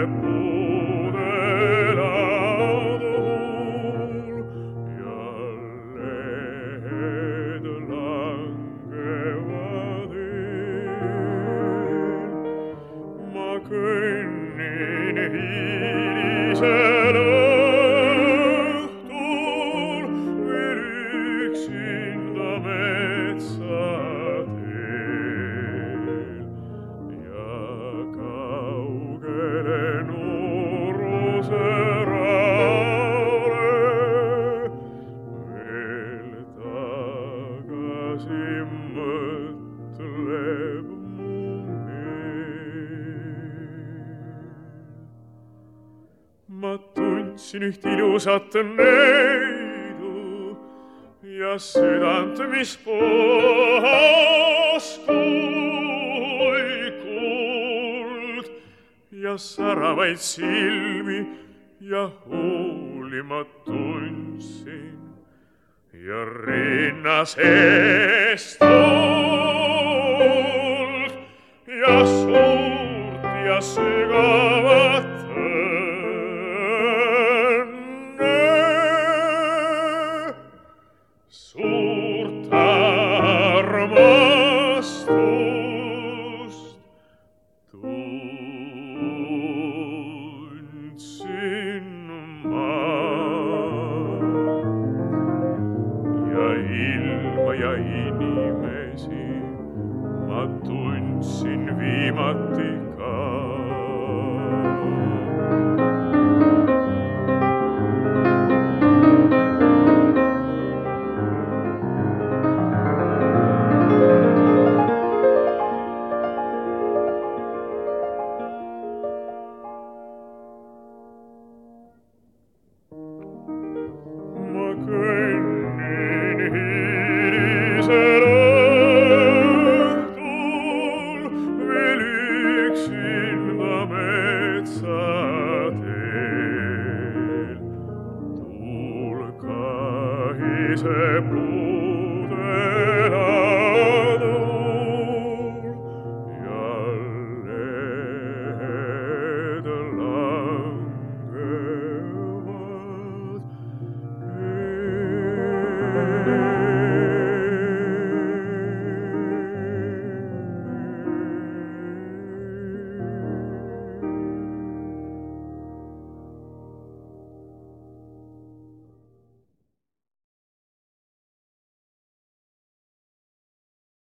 puudelaadul ja lehed langevad ma kõnnin hilisel õhtul veel üksinda metsateel ja kaugele Nuruse raole veel tagasi mõtleb mu meel. Ma tundsin üht ilusat neidu ja südant, mis puhas kui kuld ja säravaid silmi ja huuli ma tundsin ja rinna seest tuld ja suurt ja sügavat